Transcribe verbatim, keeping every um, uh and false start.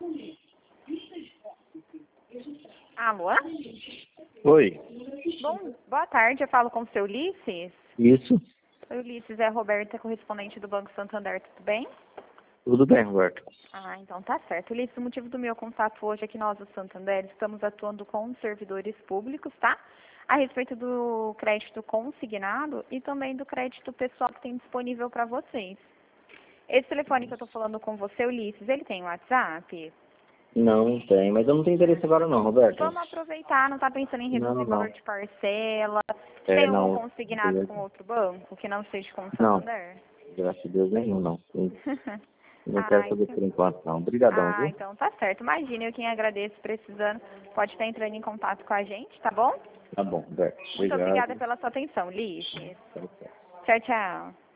Alô? Oi. Bom, boa tarde, eu falo com o seu Ulisses. Isso? O Ulisses é a Roberta, correspondente do Banco Santander, tudo bem? Tudo bem, Roberto. Ah, então tá certo. Ulisses, o motivo do meu contato hoje é que nós, do Santander, estamos atuando com servidores públicos, tá? A respeito do crédito consignado e também do crédito pessoal que tem disponível para vocês. Esse telefone que eu tô falando com você, Ulisses, ele tem WhatsApp? Não tem, mas eu não tenho interesse agora não, Roberto. Vamos aproveitar, não tá pensando em reduzir Não, o valor não. de parcela? É, Tem algum não. consignado com outro banco que não seja com o Não, Santander? graças a Deus nenhum, não. Não quero ah, saber então... por enquanto, não. Obrigadão, ah, viu? então tá certo. Imagina, eu quem agradeço precisando pode estar entrando em contato com a gente, tá bom? Tá bom, Roberto. Muito obrigada Obrigado. pela sua atenção, Ulisses. Tchau, tchau. Tchau, tchau.